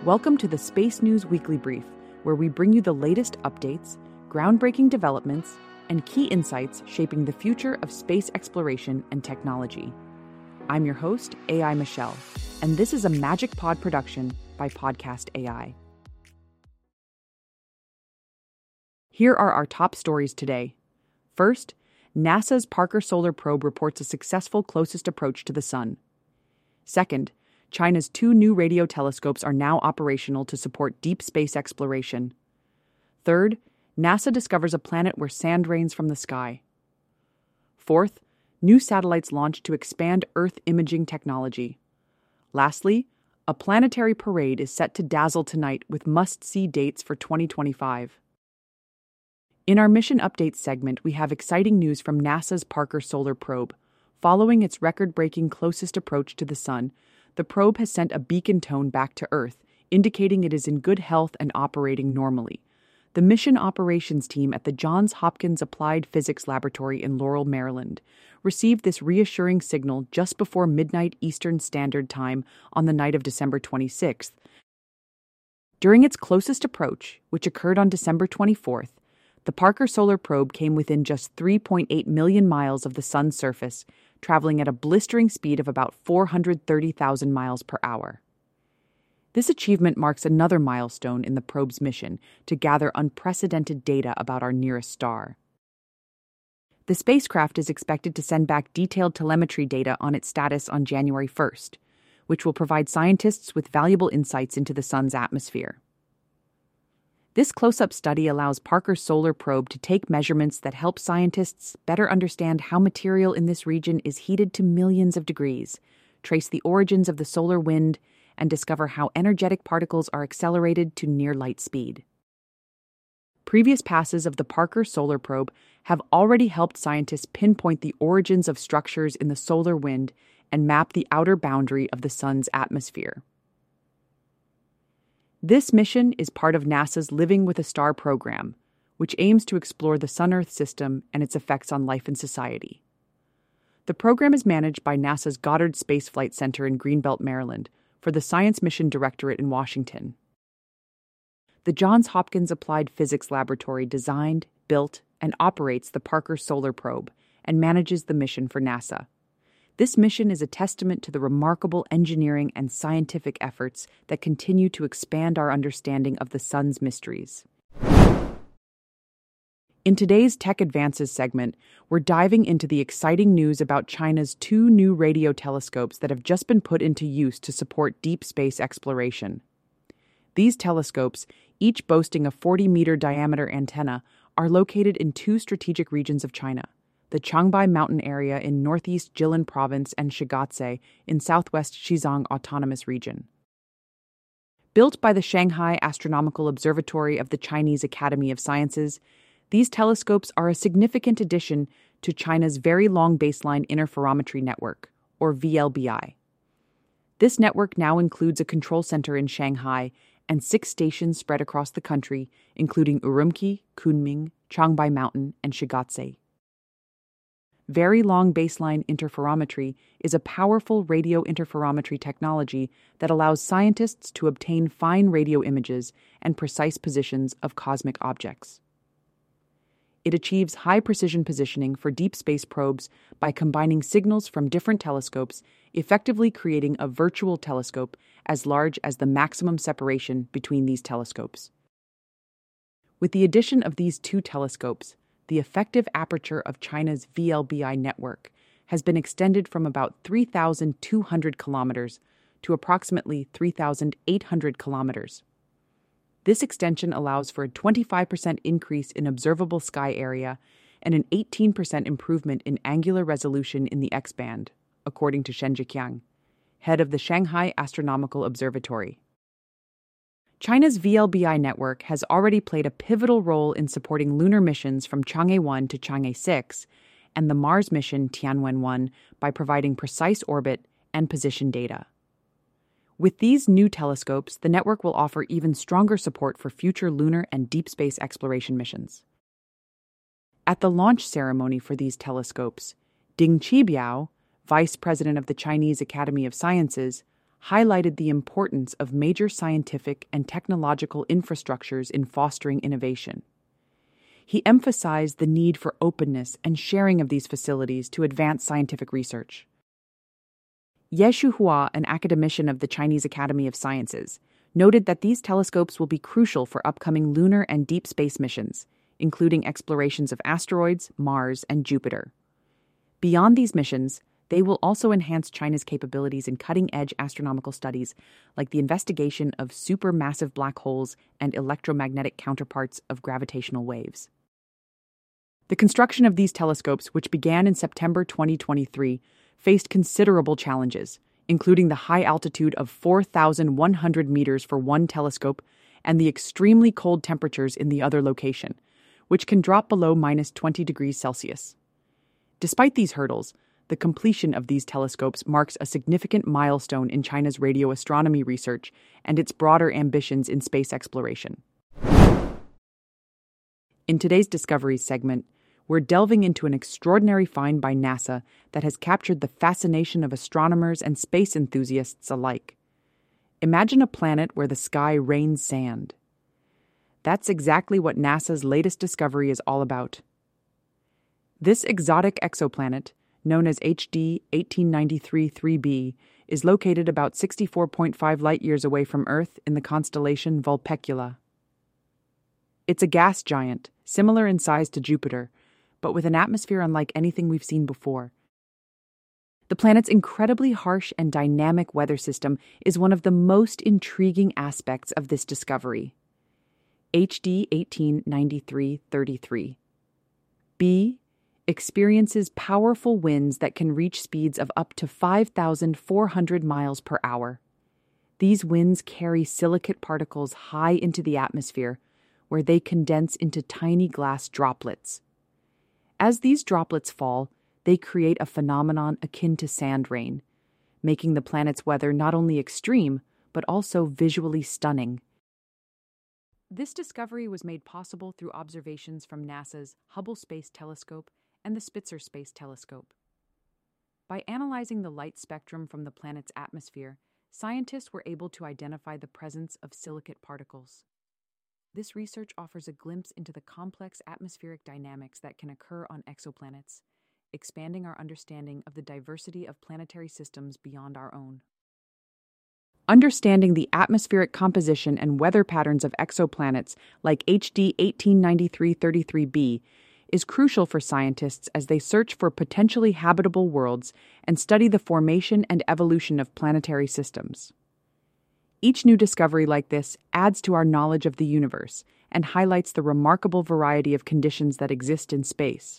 Welcome to the Space News Weekly Brief, where we bring you the latest updates, groundbreaking developments, and key insights shaping the future of space exploration and technology. I'm your host, AI Michelle, and this is a Magic Pod production by Podcast AI. Here are our top stories today. First, NASA's Parker Solar Probe reports a successful closest approach to the Sun. Second, China's 2 new radio telescopes are now operational to support deep space exploration. Third, NASA discovers a planet where sand rains from the sky. Fourth, new satellites launched to expand Earth imaging technology. Lastly, a planetary parade is set to dazzle tonight with must-see dates for 2025. In our mission updates segment, we have exciting news from NASA's Parker Solar Probe. Following its record-breaking closest approach to the Sun, the probe has sent a beacon tone back to Earth, indicating it is in good health and operating normally. The mission operations team at the Johns Hopkins Applied Physics Laboratory in Laurel, Maryland, received this reassuring signal just before midnight Eastern Standard Time on the night of December 26th. During its closest approach, which occurred on December 24th, the Parker Solar Probe came within just 3.8 million miles of the Sun's surface, traveling at a blistering speed of about 430,000 miles per hour. This achievement marks another milestone in the probe's mission to gather unprecedented data about our nearest star. The spacecraft is expected to send back detailed telemetry data on its status on January 1st, which will provide scientists with valuable insights into the Sun's atmosphere. This close-up study allows Parker's Solar Probe to take measurements that help scientists better understand how material in this region is heated to millions of degrees, trace the origins of the solar wind, and discover how energetic particles are accelerated to near light speed. Previous passes of the Parker Solar Probe have already helped scientists pinpoint the origins of structures in the solar wind and map the outer boundary of the Sun's atmosphere. This mission is part of NASA's Living with a Star program, which aims to explore the Sun-Earth system and its effects on life and society. The program is managed by NASA's Goddard Space Flight Center in Greenbelt, Maryland, for the Science Mission Directorate in Washington. The Johns Hopkins Applied Physics Laboratory designed, built, and operates the Parker Solar Probe and manages the mission for NASA. This mission is a testament to the remarkable engineering and scientific efforts that continue to expand our understanding of the Sun's mysteries. In today's Tech Advances segment, we're diving into the exciting news about China's 2 new radio telescopes that have just been put into use to support deep space exploration. These telescopes, each boasting a 40-meter diameter antenna, are located in 2 strategic regions of China: the Changbai Mountain area in northeast Jilin Province and Shigatse in southwest Xizang Autonomous Region. Built by the Shanghai Astronomical Observatory of the Chinese Academy of Sciences, these telescopes are a significant addition to China's Very Long Baseline Interferometry Network, or VLBI. This network now includes a control center in Shanghai and 6 stations spread across the country, including Urumqi, Kunming, Changbai Mountain, and Shigatse. Very Long Baseline Interferometry is a powerful radio interferometry technology that allows scientists to obtain fine radio images and precise positions of cosmic objects. It achieves high-precision positioning for deep space probes by combining signals from different telescopes, effectively creating a virtual telescope as large as the maximum separation between these telescopes. With the addition of these 2 telescopes, the effective aperture of China's VLBI network has been extended from about 3,200 kilometers to approximately 3,800 kilometers. This extension allows for a 25% increase in observable sky area and an 18% improvement in angular resolution in the X-band, according to Shen Jiqiang, head of the Shanghai Astronomical Observatory. China's VLBI network has already played a pivotal role in supporting lunar missions from Chang'e 1 to Chang'e 6 and the Mars mission Tianwen-1 by providing precise orbit and position data. With these new telescopes, the network will offer even stronger support for future lunar and deep space exploration missions. At the launch ceremony for these telescopes, Ding Qibiao, vice president of the Chinese Academy of Sciences, highlighted the importance of major scientific and technological infrastructures in fostering innovation. He emphasized the need for openness and sharing of these facilities to advance scientific research. Ye Shuhua, an academician of the Chinese Academy of Sciences, noted that these telescopes will be crucial for upcoming lunar and deep space missions, including explorations of asteroids, Mars, and Jupiter. Beyond these missions, they will also enhance China's capabilities in cutting-edge astronomical studies, like the investigation of supermassive black holes and electromagnetic counterparts of gravitational waves. The construction of these telescopes, which began in September 2023, faced considerable challenges, including the high altitude of 4,100 meters for one telescope and the extremely cold temperatures in the other location, which can drop below -20 degrees Celsius. Despite these hurdles, the completion of these telescopes marks a significant milestone in China's radio astronomy research and its broader ambitions in space exploration. In today's Discoveries segment, we're delving into an extraordinary find by NASA that has captured the fascination of astronomers and space enthusiasts alike. Imagine a planet where the sky rains sand. That's exactly what NASA's latest discovery is all about. This exotic exoplanet, known as HD 1893-3b, is located about 64.5 light-years away from Earth in the constellation Vulpecula. It's a gas giant, similar in size to Jupiter, but with an atmosphere unlike anything we've seen before. The planet's incredibly harsh and dynamic weather system is one of the most intriguing aspects of this discovery. HD 1893-33. B experiences powerful winds that can reach speeds of up to 5,400 miles per hour. These winds carry silicate particles high into the atmosphere, where they condense into tiny glass droplets. As these droplets fall, they create a phenomenon akin to sand rain, making the planet's weather not only extreme, but also visually stunning. This discovery was made possible through observations from NASA's Hubble Space Telescope and the Spitzer Space Telescope. By analyzing the light spectrum from the planet's atmosphere, scientists were able to identify the presence of silicate particles. This research offers a glimpse into the complex atmospheric dynamics that can occur on exoplanets, expanding our understanding of the diversity of planetary systems beyond our own. Understanding the atmospheric composition and weather patterns of exoplanets like HD 1893-33b is crucial for scientists as they search for potentially habitable worlds and study the formation and evolution of planetary systems. Each new discovery like this adds to our knowledge of the universe and highlights the remarkable variety of conditions that exist in space.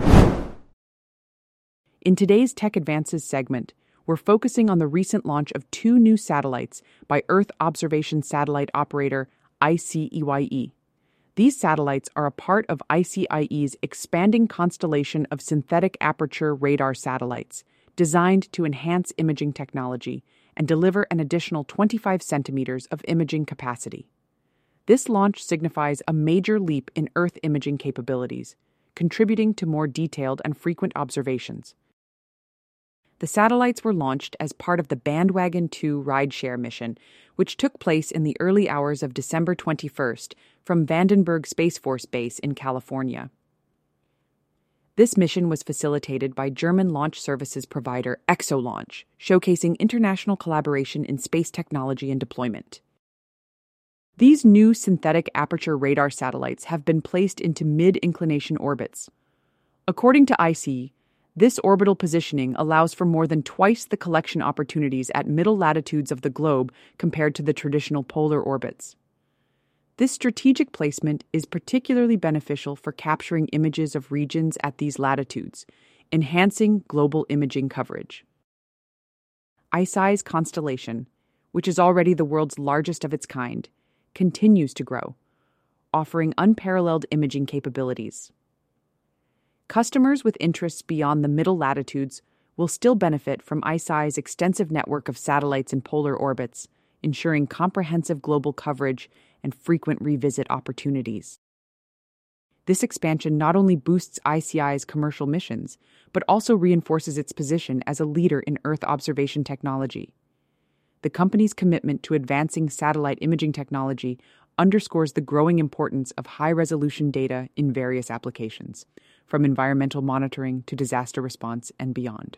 In today's Tech Advances segment, we're focusing on the recent launch of 2 new satellites by Earth Observation Satellite Operator ICEYE. These satellites are a part of ICEYE's expanding constellation of synthetic aperture radar satellites, designed to enhance imaging technology and deliver an additional 25 centimeters of imaging capacity. This launch signifies a major leap in Earth imaging capabilities, contributing to more detailed and frequent observations. The satellites were launched as part of the Bandwagon 2 rideshare mission, which took place in the early hours of December 21st from Vandenberg Space Force Base in California. This mission was facilitated by German launch services provider Exolaunch, showcasing international collaboration in space technology and deployment. These new synthetic aperture radar satellites have been placed into mid-inclination orbits. According to ICEYE, this orbital positioning allows for more than twice the collection opportunities at middle latitudes of the globe compared to the traditional polar orbits. This strategic placement is particularly beneficial for capturing images of regions at these latitudes, enhancing global imaging coverage. ICEYE's constellation, which is already the world's largest of its kind, continues to grow, offering unparalleled imaging capabilities. Customers with interests beyond the middle latitudes will still benefit from ICEYE's extensive network of satellites in polar orbits, ensuring comprehensive global coverage and frequent revisit opportunities. This expansion not only boosts ICEYE's commercial missions, but also reinforces its position as a leader in Earth observation technology. the company's commitment to advancing satellite imaging technology underscores the growing importance of high-resolution data in various applications, from environmental monitoring to disaster response and beyond.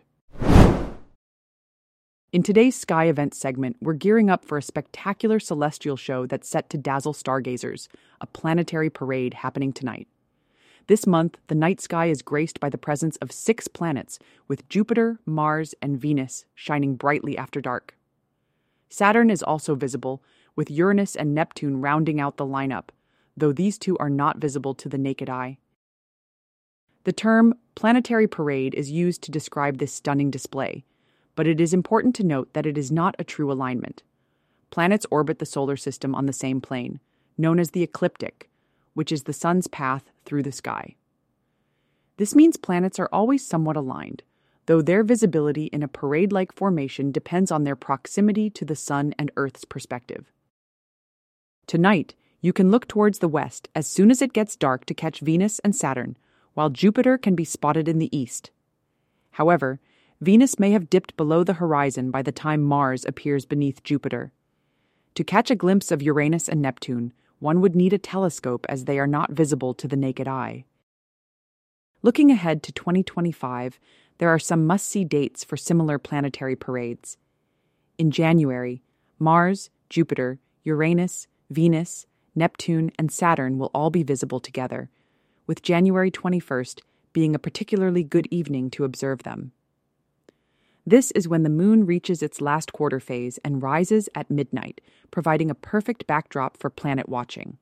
In today's Sky Events segment, we're gearing up for a spectacular celestial show that's set to dazzle stargazers, a planetary parade happening tonight. This month, the night sky is graced by the presence of 6 planets, with Jupiter, Mars, and Venus shining brightly after dark. Saturn is also visible, with Uranus and Neptune rounding out the lineup, though these two are not visible to the naked eye. The term planetary parade is used to describe this stunning display, but it is important to note that it is not a true alignment. Planets orbit the solar system on the same plane, known as the ecliptic, which is the sun's path through the sky. This means planets are always somewhat aligned, though their visibility in a parade-like formation depends on their proximity to the sun and Earth's perspective. Tonight, you can look towards the west as soon as it gets dark to catch Venus and Saturn, while Jupiter can be spotted in the east. However, Venus may have dipped below the horizon by the time Mars appears beneath Jupiter. To catch a glimpse of Uranus and Neptune, one would need a telescope as they are not visible to the naked eye. Looking ahead to 2025, there are some must-see dates for similar planetary parades. In January, Mars, Jupiter, Uranus, Venus, Neptune, and Saturn will all be visible together, with January 21st being a particularly good evening to observe them. This is when the moon reaches its last quarter phase and rises at midnight, providing a perfect backdrop for planet watching.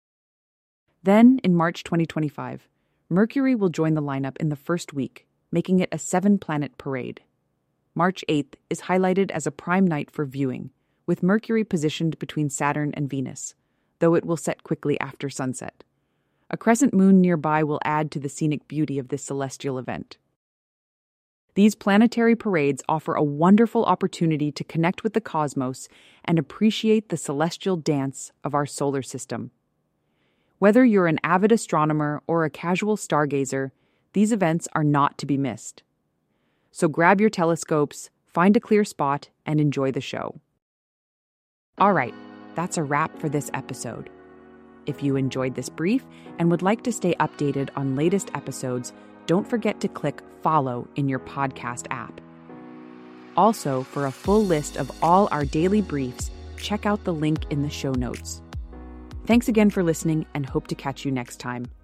Then, in March 2025, Mercury will join the lineup in the first week, making it a 7-planet parade. March 8th is highlighted as a prime night for viewing, with Mercury positioned between Saturn and Venus, though it will set quickly after sunset. A crescent moon nearby will add to the scenic beauty of this celestial event. These planetary parades offer a wonderful opportunity to connect with the cosmos and appreciate the celestial dance of our solar system. Whether you're an avid astronomer or a casual stargazer, these events are not to be missed. So grab your telescopes, find a clear spot, and enjoy the show. All right, that's a wrap for this episode. If you enjoyed this brief and would like to stay updated on latest episodes, don't forget to click follow in your podcast app. Also, for a full list of all our daily briefs, check out the link in the show notes. Thanks again for listening and hope to catch you next time.